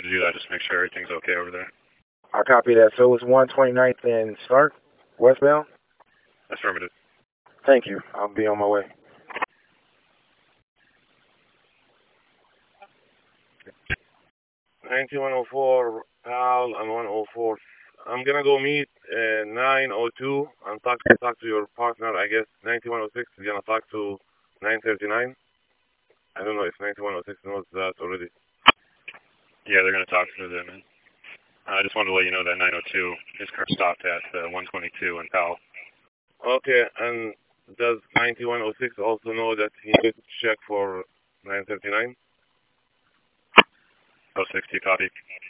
to do that, just make sure everything's okay over there. I copy that. So it's 129th and Stark, westbound? Affirmative. Thank you. I'll be on my way. $9104, PAL, and 104. I'm gonna go meet 902 and talk to your partner. I guess 9106 is gonna talk to 939. I don't know if 9106 knows that already. Yeah, they're gonna talk to them. I just wanted to let you know that 902, his car stopped at 122 in Powell. Okay, and does 9106 also know that he needs to check for 939? 060, copy.